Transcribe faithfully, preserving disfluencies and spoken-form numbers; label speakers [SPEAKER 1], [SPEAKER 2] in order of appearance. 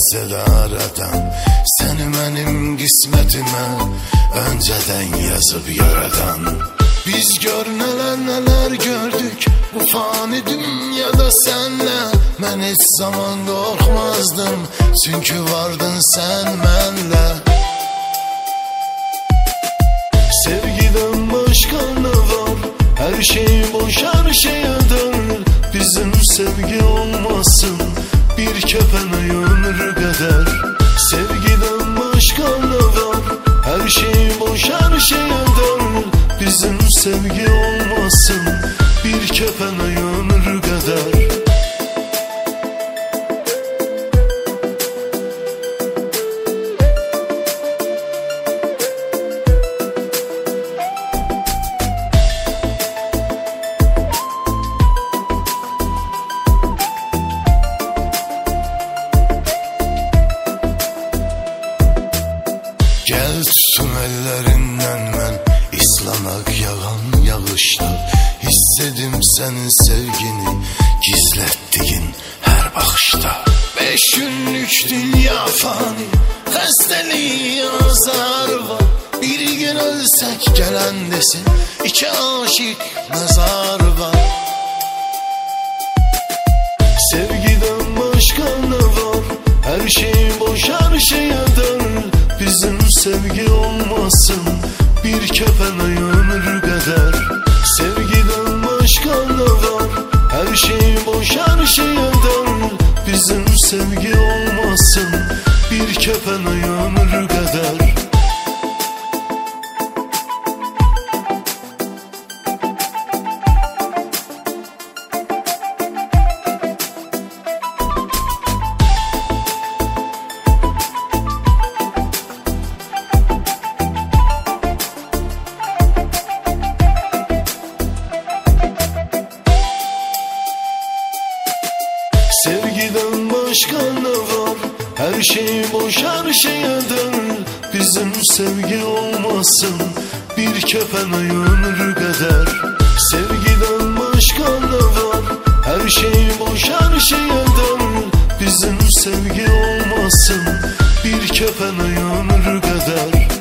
[SPEAKER 1] gelse de aradan, seni benim qismetimə önceden yazıp yaradan. Biz gör neler neler gördük bu fani dünyada senle. Ben hiç zaman korkmazdım çünkü vardın sen benle. Sevgiden başka ne var? Her şey boş, her şey öder. Bizim sevgi olmasın bir kefene ömrü kadar. Sevgiden başka ne var? Her şey boş, her şey öder. Bizim sevgi olmasın bir kefene ömrü kadar. Gel tutsun ellerinden ben, ıslanak yağan yağışta. Hissedim senin sevgini, gizlettiğin her bakışta. Beş günlük dünya fani, xəstəliyi azar var. Bir gün ölsek gelen desin, iki aşık mezar var. Sevgiden başka ne var? Her şey boş, her şey öder. Bizim sevgi olmasın bir kefene ömrü kadar. Sevgiden başka ne var? Her şey boş, her şey öder. Bizim sevgi olmasın bir kefene ömrü kadar. Sevgiden başka ne var? Her şey boş, her şey öder. Bizim sevgi olmasın bir kefene ömrü kadar. Sevgiden başka ne var? Her şey boş, her şey öder. Bizim sevgi olmasın bir kefene ömrü kadar.